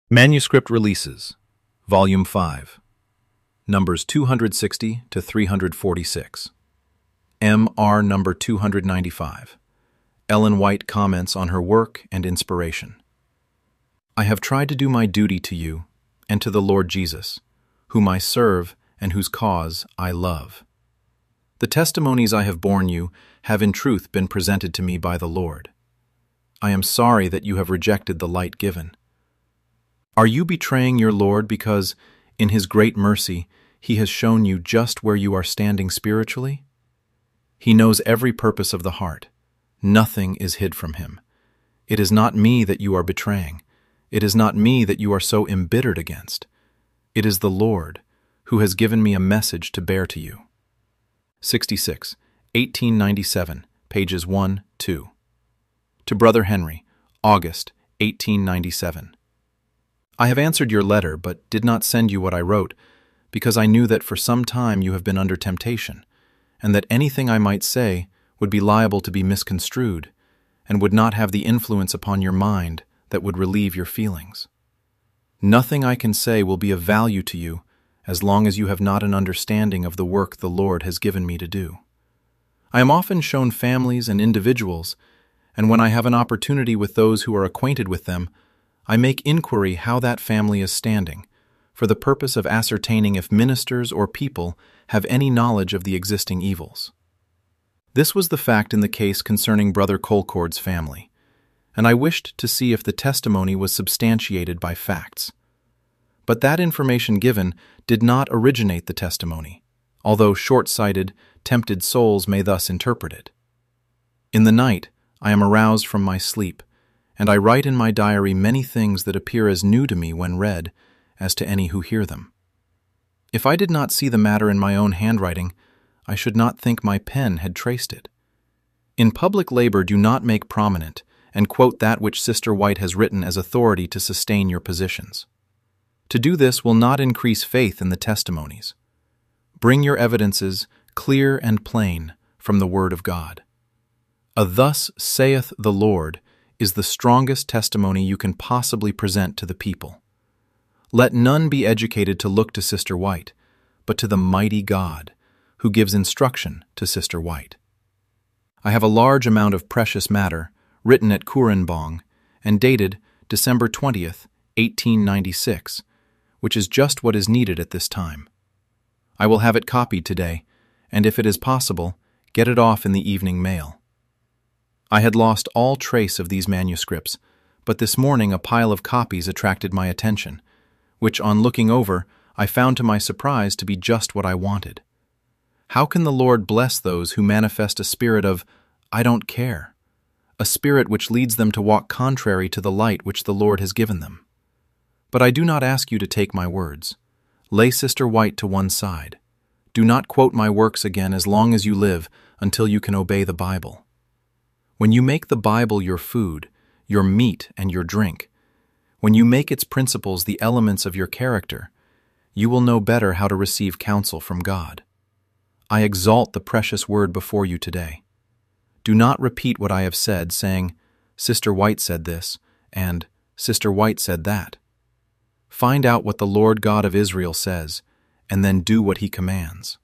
Manuscript Releases, Volume 5, Numbers 260 to 346. M.R. Number 295. Ellen White comments on her work and inspiration. I have tried to do my duty to you and to the Lord Jesus, whom I serve and whose cause I love. The testimonies I have borne you have in truth been presented to me by the Lord. I am sorry that you have rejected the light given. Are you betraying your Lord because, in His great mercy, He has shown you just where you are standing spiritually? He knows every purpose of the heart. Nothing is hid from Him. It is not me that you are betraying. It is not me that you are so embittered against. It is the Lord, who has given me a message to bear to you. 66, 1897, pages 1, 2. To Brother Henry, August, 1897. I have answered your letter, but did not send you what I wrote, because I knew that for some time you have been under temptation, and that anything I might say would be liable to be misconstrued, and would not have the influence upon your mind that would relieve your feelings. Nothing I can say will be of value to you as long as you have not an understanding of the work the Lord has given me to do. I am often shown families and individuals, and when I have an opportunity with those who are acquainted with them, I make inquiry how that family is standing, for the purpose of ascertaining if ministers or people have any knowledge of the existing evils. This was the fact in the case concerning Brother Colcord's family, and I wished to see if the testimony was substantiated by facts. But that information given did not originate the testimony, although short-sighted, tempted souls may thus interpret it. In the night, I am aroused from my sleep, and I write in my diary many things that appear as new to me when read as to any who hear them. If I did not see the matter in my own handwriting, I should not think my pen had traced it. In public labor, do not make prominent and quote that which Sister White has written as authority to sustain your positions. To do this will not increase faith in the testimonies. Bring your evidences clear and plain from the Word of God. A "Thus saith the Lord" is the strongest testimony you can possibly present to the people. Let none be educated to look to Sister White, but to the mighty God, who gives instruction to Sister White. I have a large amount of precious matter, written at Kurenbong, and dated December 20th, 1896, which is just what is needed at this time. I will have it copied today, and if it is possible, get it off in the evening mail. I had lost all trace of these manuscripts, but this morning a pile of copies attracted my attention, which, on looking over, I found to my surprise to be just what I wanted. How can the Lord bless those who manifest a spirit of, "I don't care," a spirit which leads them to walk contrary to the light which the Lord has given them? But I do not ask you to take my words. Lay Sister White to one side. Do not quote my works again as long as you live until you can obey the Bible. When you make the Bible your food, your meat and your drink, when you make its principles the elements of your character, you will know better how to receive counsel from God. I exalt the precious word before you today. Do not repeat what I have said, saying, "Sister White said this," and "Sister White said that." Find out what the Lord God of Israel says, and then do what He commands.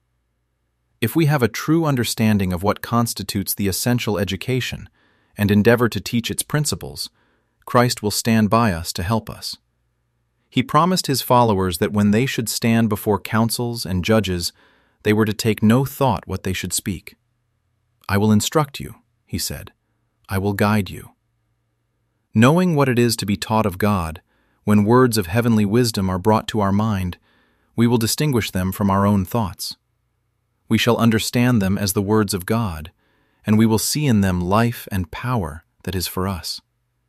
If we have a true understanding of what constitutes the essential education and endeavor to teach its principles, Christ will stand by us to help us. He promised His followers that when they should stand before councils and judges, they were to take no thought what they should speak. "I will instruct you," He said. "I will guide you." Knowing what it is to be taught of God, when words of heavenly wisdom are brought to our mind, we will distinguish them from our own thoughts. We shall understand them as the words of God, and we will see in them life and power that is for us.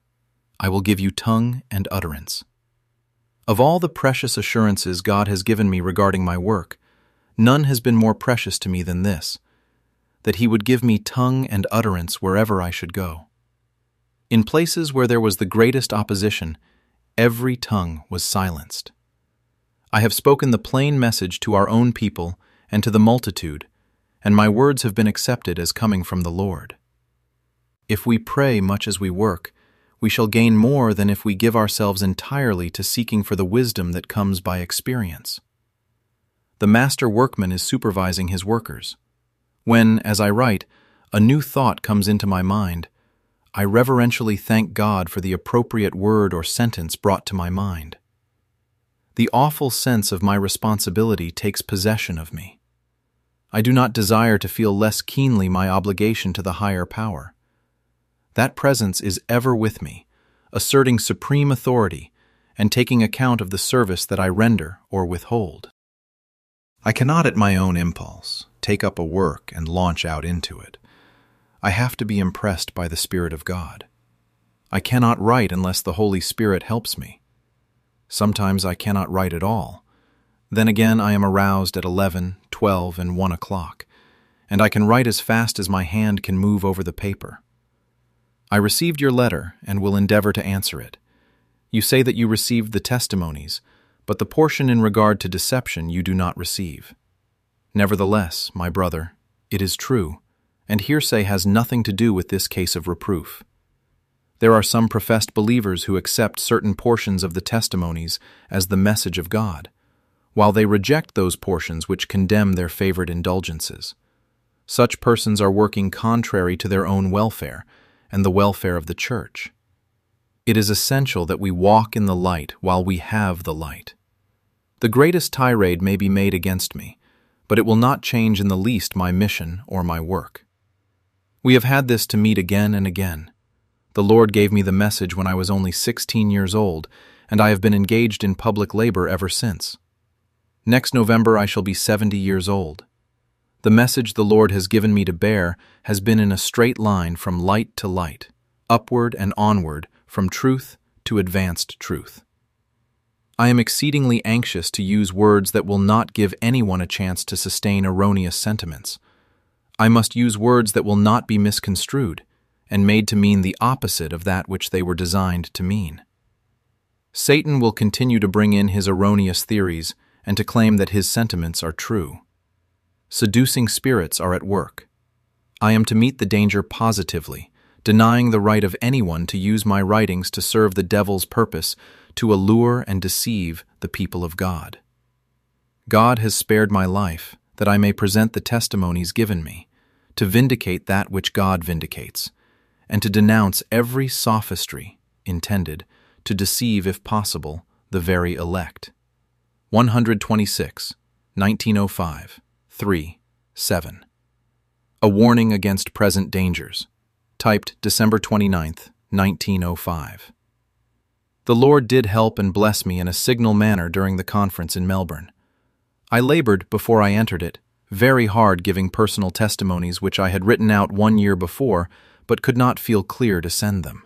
I will give you tongue and utterance. Of all the precious assurances God has given me regarding my work, none has been more precious to me than this, that He would give me tongue and utterance wherever I should go. In places where there was the greatest opposition, every tongue was silenced. I have spoken the plain message to our own people and to the multitude, and my words have been accepted as coming from the Lord. If we pray much as we work, we shall gain more than if we give ourselves entirely to seeking for the wisdom that comes by experience. The master workman is supervising his workers. When, as I write, a new thought comes into my mind, I reverentially thank God for the appropriate word or sentence brought to my mind. The awful sense of my responsibility takes possession of me. I do not desire to feel less keenly my obligation to the higher power. That presence is ever with me, asserting supreme authority and taking account of the service that I render or withhold. I cannot at my own impulse take up a work and launch out into it. I have to be impressed by the Spirit of God. I cannot write unless the Holy Spirit helps me. Sometimes I cannot write at all. Then again I am aroused at 11, 12, and 1 o'clock, and I can write as fast as my hand can move over the paper. I received your letter and will endeavor to answer it. You say that you received the testimonies, but the portion in regard to deception you do not receive. Nevertheless, my brother, it is true, and hearsay has nothing to do with this case of reproof. There are some professed believers who accept certain portions of the testimonies as the message of God, while they reject those portions which condemn their favored indulgences. Such persons are working contrary to their own welfare and the welfare of the church. It is essential that we walk in the light while we have the light. The greatest tirade may be made against me, but it will not change in the least my mission or my work. We have had this to meet again and again. The Lord gave me the message when I was only 16 years old, and I have been engaged in public labor ever since. Next November I shall be 70 years old. The message the Lord has given me to bear has been in a straight line from light to light, upward and onward, from truth to advanced truth. I am exceedingly anxious to use words that will not give anyone a chance to sustain erroneous sentiments. I must use words that will not be misconstrued and made to mean the opposite of that which they were designed to mean. Satan will continue to bring in his erroneous theories and to claim that his sentiments are true. Seducing spirits are at work. I am to meet the danger positively, denying the right of anyone to use my writings to serve the devil's purpose to allure and deceive the people of God. God has spared my life that I may present the testimonies given me, to vindicate that which God vindicates, and to denounce every sophistry intended to deceive, if possible, the very elect. 126, 1905, 3, 7. A warning against present dangers. Typed December 29, 1905. The Lord did help and bless me in a signal manner during the conference in Melbourne. I labored, before I entered it, very hard giving personal testimonies which I had written out 1 year before, but could not feel clear to send them.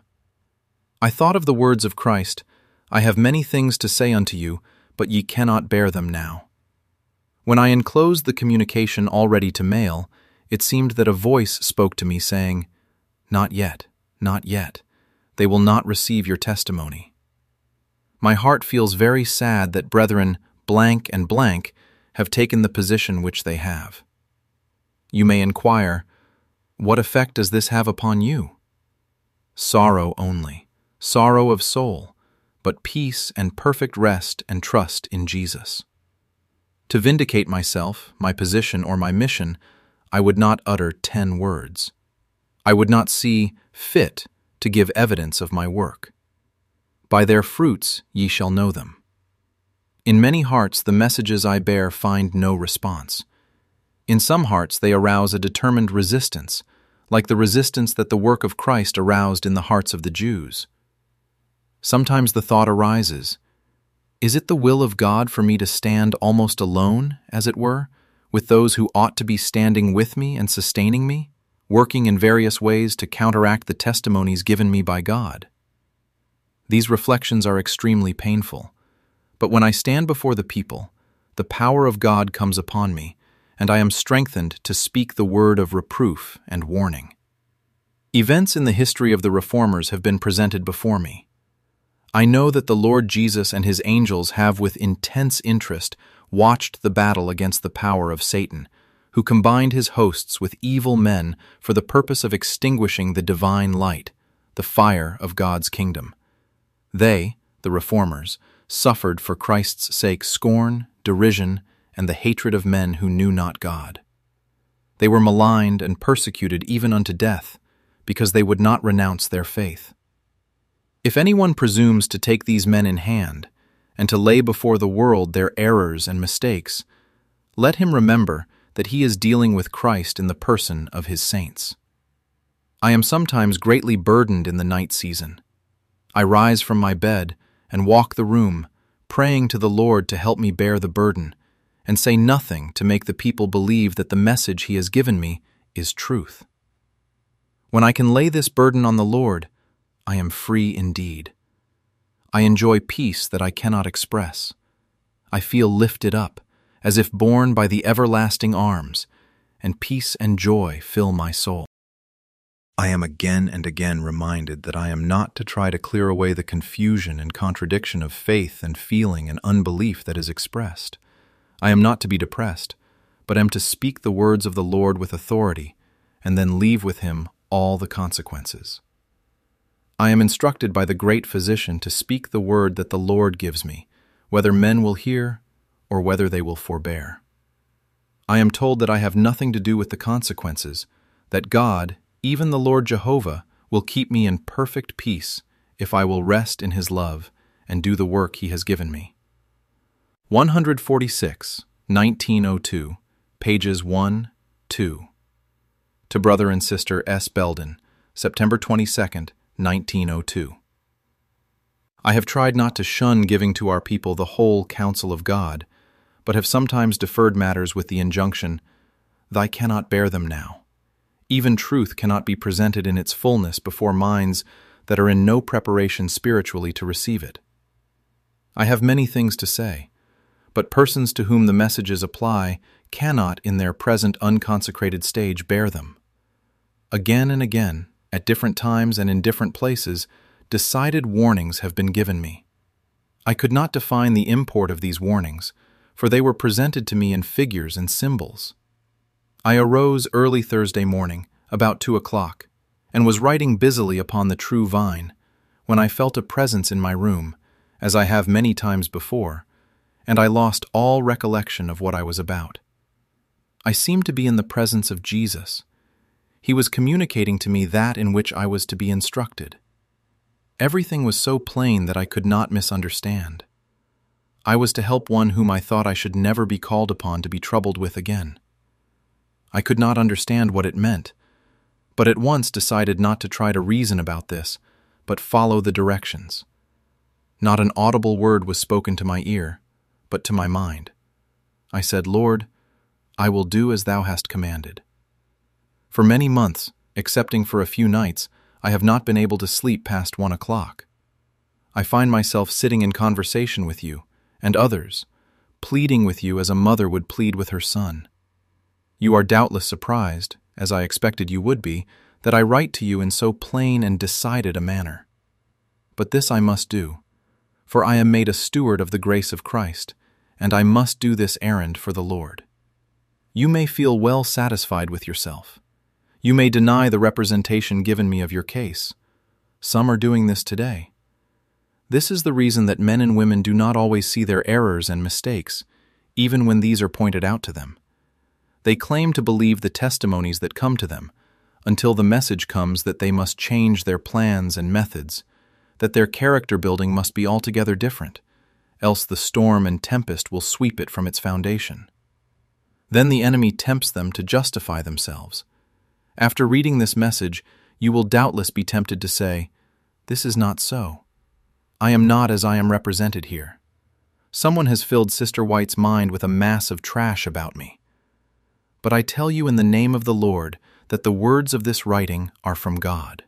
I thought of the words of Christ, "I have many things to say unto you, but ye cannot bear them now." When I enclosed the communication all ready to mail, it seemed that a voice spoke to me saying, "Not yet, not yet. They will not receive your testimony." My heart feels very sad that brethren blank and blank have taken the position which they have. You may inquire, what effect does this have upon you? Sorrow only, sorrow of soul, but peace and perfect rest and trust in Jesus. To vindicate myself, my position, or my mission, I would not utter 10 words. I would not see fit to give evidence of my work. By their fruits ye shall know them. In many hearts the messages I bear find no response. In some hearts they arouse a determined resistance, like the resistance that the work of Christ aroused in the hearts of the Jews. Sometimes the thought arises, is it the will of God for me to stand almost alone, as it were, with those who ought to be standing with me and sustaining me, working in various ways to counteract the testimonies given me by God? These reflections are extremely painful, but when I stand before the people, the power of God comes upon me, and I am strengthened to speak the word of reproof and warning. Events in the history of the Reformers have been presented before me. I know that the Lord Jesus and his angels have with intense interest watched the battle against the power of Satan, who combined his hosts with evil men for the purpose of extinguishing the divine light, the fire of God's kingdom. They, the reformers, suffered for Christ's sake scorn, derision, and the hatred of men who knew not God. They were maligned and persecuted even unto death, because they would not renounce their faith. If anyone presumes to take these men in hand, and to lay before the world their errors and mistakes, let him remember that he is dealing with Christ in the person of his saints. I am sometimes greatly burdened in the night season. I rise from my bed and walk the room, praying to the Lord to help me bear the burden, and say nothing to make the people believe that the message he has given me is truth. When I can lay this burden on the Lord, I am free indeed. I enjoy peace that I cannot express. I feel lifted up, as if borne by the everlasting arms, and peace and joy fill my soul. I am again and again reminded that I am not to try to clear away the confusion and contradiction of faith and feeling and unbelief that is expressed. I am not to be depressed, but am to speak the words of the Lord with authority, and then leave with him all the consequences. I am instructed by the great physician to speak the word that the Lord gives me, whether men will hear or whether they will forbear. I am told that I have nothing to do with the consequences, that God, even the Lord Jehovah, will keep me in perfect peace if I will rest in his love and do the work he has given me. 146, 1902, pages 1, 2. To Brother and Sister S. Belden, September 22, 1902. I have tried not to shun giving to our people the whole counsel of God, but have sometimes deferred matters with the injunction, "Thy cannot bear them now." Even truth cannot be presented in its fullness before minds that are in no preparation spiritually to receive it. I have many things to say, but persons to whom the messages apply cannot in their present unconsecrated stage bear them. Again and again, at different times and in different places, decided warnings have been given me. I could not define the import of these warnings, for they were presented to me in figures and symbols. I arose early Thursday morning, about 2 o'clock, and was writing busily upon the true vine, when I felt a presence in my room, as I have many times before, and I lost all recollection of what I was about. I seemed to be in the presence of Jesus. He was communicating to me that in which I was to be instructed. Everything was so plain that I could not misunderstand. I was to help one whom I thought I should never be called upon to be troubled with again. I could not understand what it meant, but at once decided not to try to reason about this, but follow the directions. Not an audible word was spoken to my ear, but to my mind. I said, "Lord, I will do as thou hast commanded." For many months, excepting for a few nights, I have not been able to sleep past 1 o'clock. I find myself sitting in conversation with you and others, pleading with you as a mother would plead with her son. You are doubtless surprised, as I expected you would be, that I write to you in so plain and decided a manner. But this I must do, for I am made a steward of the grace of Christ, and I must do this errand for the Lord. You may feel well satisfied with yourself. You may deny the representation given me of your case. Some are doing this today. This is the reason that men and women do not always see their errors and mistakes, even when these are pointed out to them. They claim to believe the testimonies that come to them, until the message comes that they must change their plans and methods, that their character building must be altogether different, else the storm and tempest will sweep it from its foundation. Then the enemy tempts them to justify themselves. After reading this message, you will doubtless be tempted to say, "This is not so. I am not as I am represented here. Someone has filled Sister White's mind with a mass of trash about me." But I tell you in the name of the Lord that the words of this writing are from God.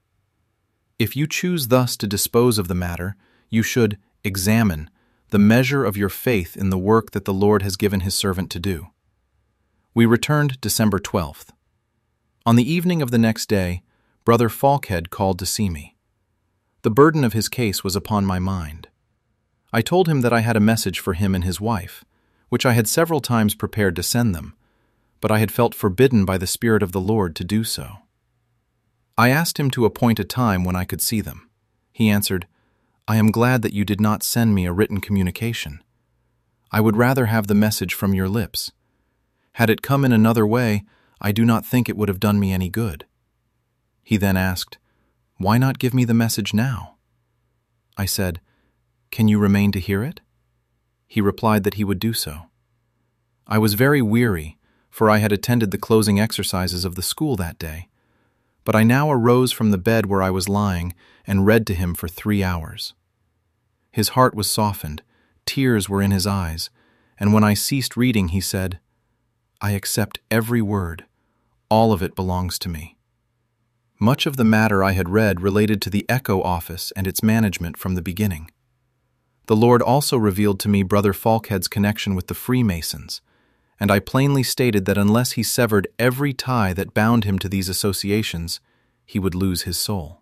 If you choose thus to dispose of the matter, you should examine the measure of your faith in the work that the Lord has given his servant to do. We returned December 12th. On the evening of the next day, Brother Falkhead called to see me. The burden of his case was upon my mind. I told him that I had a message for him and his wife, which I had several times prepared to send them, but I had felt forbidden by the Spirit of the Lord to do so. I asked him to appoint a time when I could see them. He answered, "I am glad that you did not send me a written communication. I would rather have the message from your lips. Had it come in another way, I do not think it would have done me any good." He then asked, "Why not give me the message now?" I said, "Can you remain to hear it?" He replied that he would do so. I was very weary, for I had attended the closing exercises of the school that day, but I now arose from the bed where I was lying and read to him for 3 hours. His heart was softened, tears were in his eyes, and when I ceased reading, he said, "I accept every word. All of it belongs to me." Much of the matter I had read related to the Echo Office and its management from the beginning. The Lord also revealed to me Brother Falkhead's connection with the Freemasons, and I plainly stated that unless he severed every tie that bound him to these associations, he would lose his soul.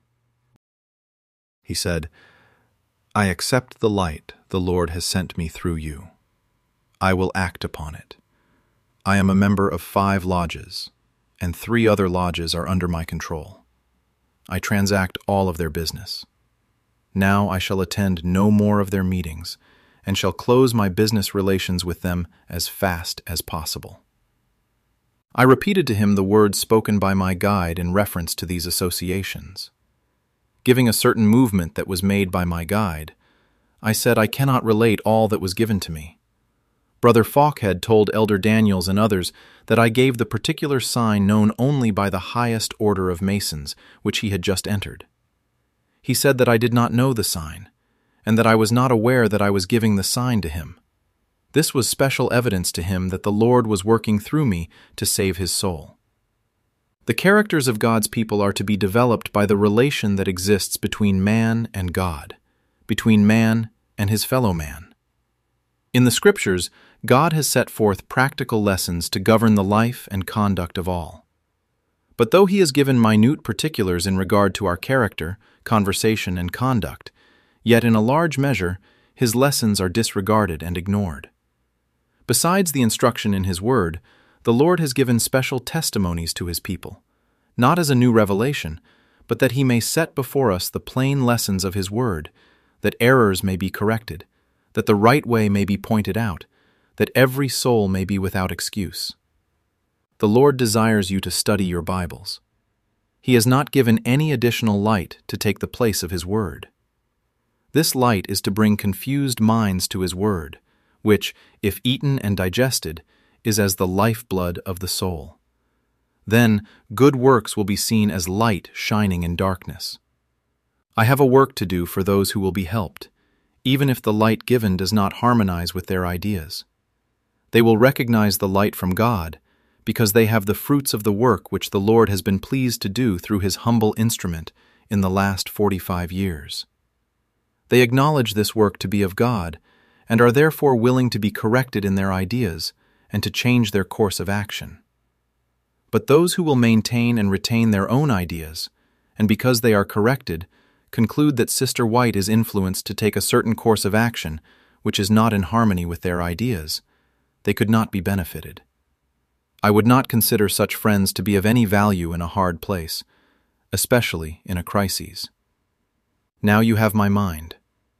He said, "I accept the light the Lord has sent me through you. I will act upon it. I am a member of 5 lodges, and 3 other lodges are under my control. I transact all of their business. Now I shall attend no more of their meetings, and shall close my business relations with them as fast as possible." I repeated to him the words spoken by my guide in reference to these associations. Giving a certain movement that was made by my guide, I said I cannot relate all that was given to me. Brother Falkhead told Elder Daniels and others that I gave the particular sign known only by the highest order of Masons, which he had just entered. He said that I did not know the sign, and that I was not aware that I was giving the sign to him. This was special evidence to him that the Lord was working through me to save his soul. The characters of God's people are to be developed by the relation that exists between man and God, between man and his fellow man. In the Scriptures, God has set forth practical lessons to govern the life and conduct of all. But though he has given minute particulars in regard to our character, conversation, and conduct, yet in a large measure his lessons are disregarded and ignored. Besides the instruction in his word, the Lord has given special testimonies to his people, not as a new revelation, but that he may set before us the plain lessons of his word, that errors may be corrected, that the right way may be pointed out, that every soul may be without excuse. The Lord desires you to study your Bibles. He has not given any additional light to take the place of his word. This light is to bring confused minds to his word, which, if eaten and digested, is as the lifeblood of the soul. Then good works will be seen as light shining in darkness. I have a work to do for those who will be helped, even if the light given does not harmonize with their ideas. They will recognize the light from God, because they have the fruits of the work which the Lord has been pleased to do through his humble instrument in the last 45 years. They acknowledge this work to be of God, and are therefore willing to be corrected in their ideas and to change their course of action. But those who will maintain and retain their own ideas, and because they are corrected, conclude that Sister White is influenced to take a certain course of action which is not in harmony with their ideas, they could not be benefited. I would not consider such friends to be of any value in a hard place, especially in a crisis. Now you have my mind.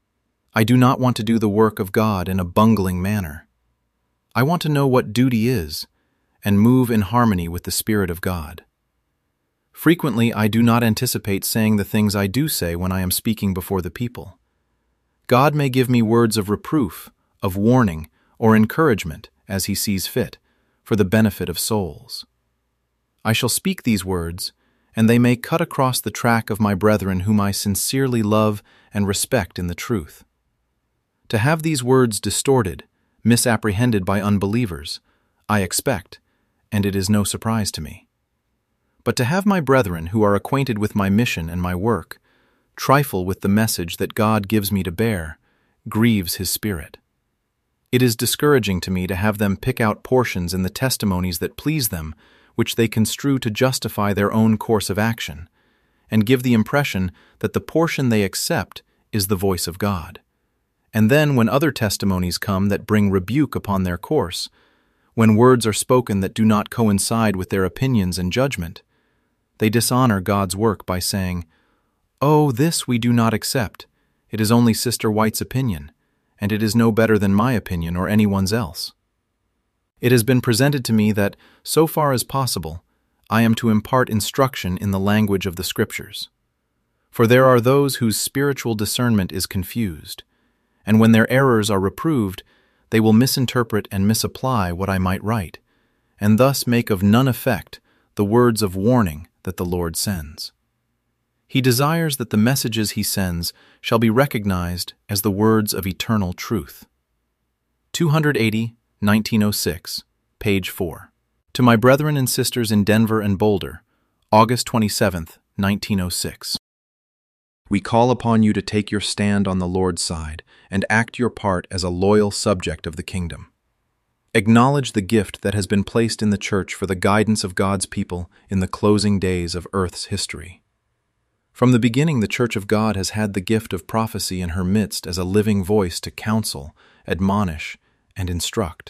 I do not want to do the work of God in a bungling manner. I want to know what duty is and move in harmony with the Spirit of God. Frequently, I do not anticipate saying the things I do say when I am speaking before the people. God may give me words of reproof, of warning, or encouragement as he sees fit, for the benefit of souls. I shall speak these words, and they may cut across the track of my brethren whom I sincerely love and respect in the truth. To have these words distorted, misapprehended by unbelievers, I expect, and it is no surprise to me. But to have my brethren who are acquainted with my mission and my work trifle with the message that God gives me to bear grieves his spirit. It is discouraging to me to have them pick out portions in the testimonies that please them, which they construe to justify their own course of action, and give the impression that the portion they accept is the voice of God. And then when other testimonies come that bring rebuke upon their course, when words are spoken that do not coincide with their opinions and judgment, They dishonor God's work by saying, "Oh, this we do not accept. It is only Sister White's opinion, and it is no better than my opinion or anyone's else." It has been presented to me that, so far as possible, I am to impart instruction in the language of the Scriptures. For there are those whose spiritual discernment is confused, and when their errors are reproved, they will misinterpret and misapply what I might write, and thus make of none effect the words of warning that the Lord sends. He desires that the messages he sends shall be recognized as the words of eternal truth. 280, 1906, page 4. To my brethren and sisters in Denver and Boulder, August 27, 1906. We call upon you to take your stand on the Lord's side and act your part as a loyal subject of the kingdom. Acknowledge the gift that has been placed in the church for the guidance of God's people in the closing days of earth's history. From the beginning, the Church of God has had the gift of prophecy in her midst as a living voice to counsel, admonish, and instruct.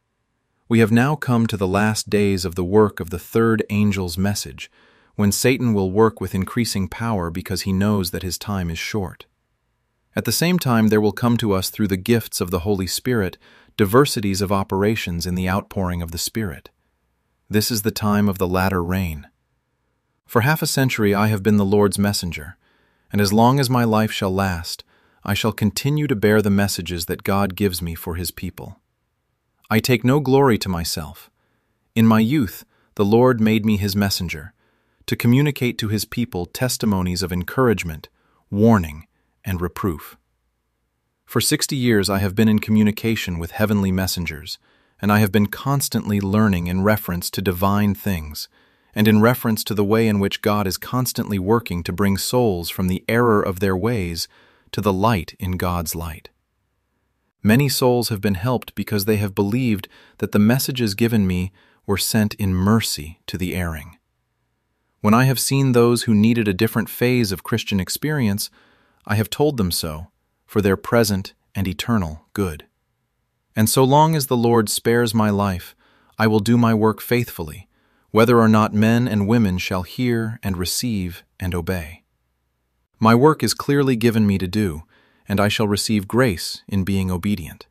We have now come to the last days of the work of the third angel's message, when Satan will work with increasing power because he knows that his time is short. At the same time, there will come to us through the gifts of the Holy Spirit diversities of operations in the outpouring of the Spirit. This is the time of the latter rain. For half a century I have been the Lord's messenger, and as long as my life shall last, I shall continue to bear the messages that God gives me for His people. I take no glory to myself. In my youth, the Lord made me His messenger, to communicate to His people testimonies of encouragement, warning, and reproof. For 60 years I have been in communication with heavenly messengers, and I have been constantly learning in reference to divine things, and in reference to the way in which God is constantly working to bring souls from the error of their ways to the light in God's light. Many souls have been helped because they have believed that the messages given me were sent in mercy to the erring. When I have seen those who needed a different phase of Christian experience, I have told them so, for their present and eternal good. And so long as the Lord spares my life, I will do my work faithfully, whether or not men and women shall hear and receive and obey. My work is clearly given me to do, and I shall receive grace in being obedient.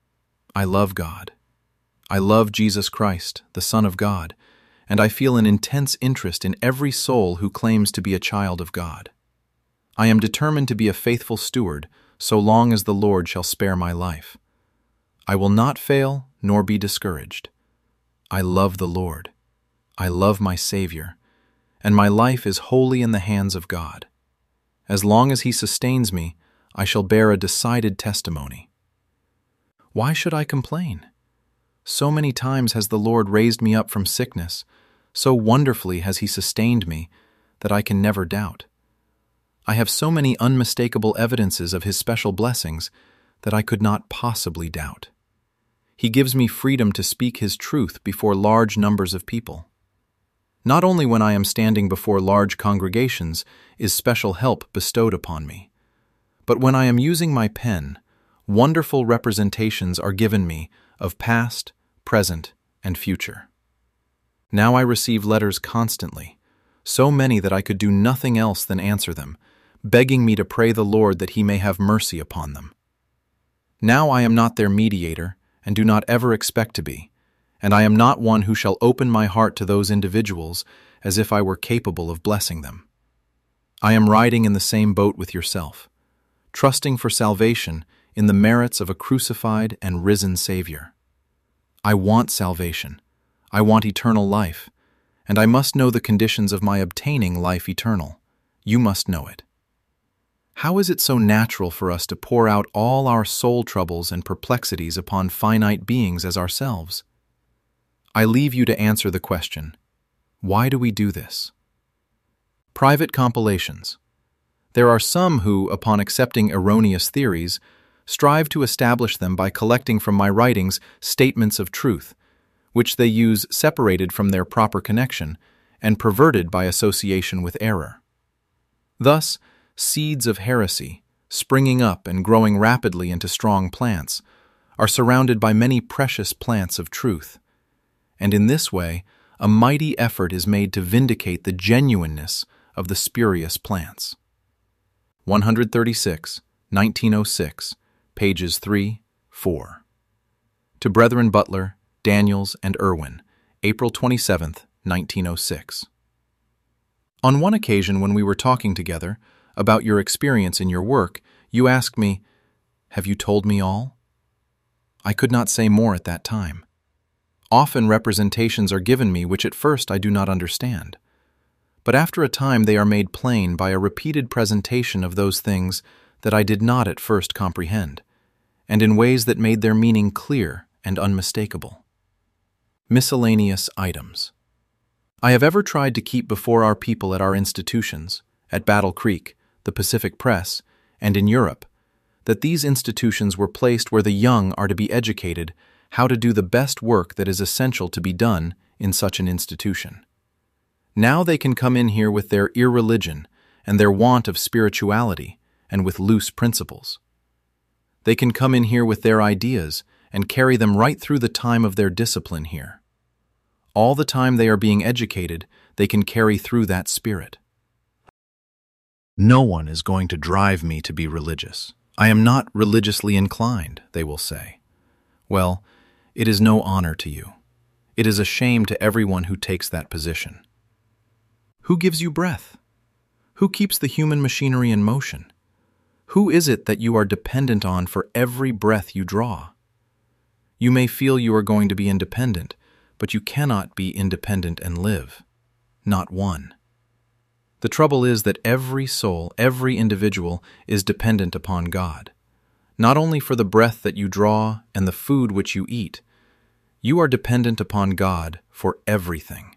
I love God. I love Jesus Christ, the Son of God, and I feel an intense interest in every soul who claims to be a child of God. I am determined to be a faithful steward so long as the Lord shall spare my life. I will not fail nor be discouraged. I love the Lord. I love my Savior, and my life is wholly in the hands of God. As long as He sustains me, I shall bear a decided testimony. Why should I complain? So many times has the Lord raised me up from sickness, so wonderfully has He sustained me, that I can never doubt. I have so many unmistakable evidences of His special blessings that I could not possibly doubt. He gives me freedom to speak His truth before large numbers of people. Not only when I am standing before large congregations is special help bestowed upon me, but when I am using my pen, wonderful representations are given me of past, present, and future. Now I receive letters constantly, so many that I could do nothing else than answer them, begging me to pray the Lord that He may have mercy upon them. Now I am not their mediator, and do not ever expect to be, and I am not one who shall open my heart to those individuals as if I were capable of blessing them. I am riding in the same boat with yourself, trusting for salvation in the merits of a crucified and risen Savior. I want salvation. I want eternal life, and I must know the conditions of my obtaining life eternal. You must know it. How is it so natural for us to pour out all our soul troubles and perplexities upon finite beings as ourselves? I leave you to answer the question, why do we do this? Private compilations. There are some who, upon accepting erroneous theories, strive to establish them by collecting from my writings statements of truth, which they use separated from their proper connection and perverted by association with error. Thus, seeds of heresy, springing up and growing rapidly into strong plants, are surrounded by many precious plants of truth, and in this way a mighty effort is made to vindicate the genuineness of the spurious plants. 136, 1906, pages 3, 4. To Brethren Butler, Daniels, and Irwin, April 27, 1906. On one occasion when we were talking together about your experience in your work, you asked me, "Have you told me all?" I could not say more at that time. Often representations are given me which at first I do not understand. But after a time they are made plain by a repeated presentation of those things that I did not at first comprehend, and in ways that made their meaning clear and unmistakable. Miscellaneous items. I have ever tried to keep before our people at our institutions, at Battle Creek, the Pacific Press, and in Europe, that these institutions were placed where the young are to be educated how to do the best work that is essential to be done in such an institution. Now they can come in here with their irreligion and their want of spirituality and with loose principles. They can come in here with their ideas and carry them right through the time of their discipline here. All the time they are being educated, they can carry through that spirit. No one is going to drive me to be religious. I am not religiously inclined, they will say. Well, it is no honor to you. It is a shame to everyone who takes that position. Who gives you breath? Who keeps the human machinery in motion? Who is it that you are dependent on for every breath you draw? You may feel you are going to be independent, but you cannot be independent and live. Not one. The trouble is that every soul, every individual, is dependent upon God. Not only for the breath that you draw and the food which you eat, you are dependent upon God for everything.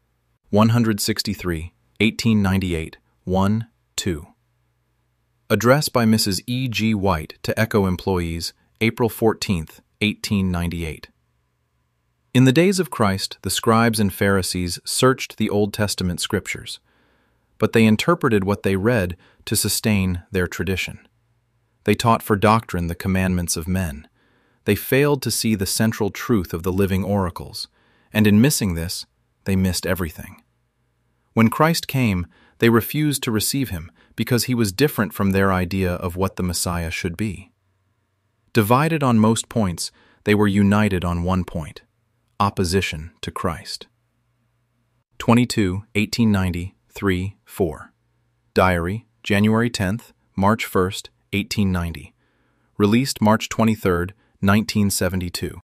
163, 1898, 1, 2. Address by Mrs. E. G. White to ECHO employees, April 14, 1898. In the days of Christ, the scribes and Pharisees searched the Old Testament scriptures, but they interpreted what they read to sustain their tradition. They taught for doctrine the commandments of men. They failed to see the central truth of the living oracles, and in missing this, they missed everything. When Christ came, they refused to receive him because he was different from their idea of what the Messiah should be. Divided on most points, they were united on one point: opposition to Christ. 22, 1890, 3, 4. Diary, January 10th, March 1st, 1890. Released March 23rd, 1972.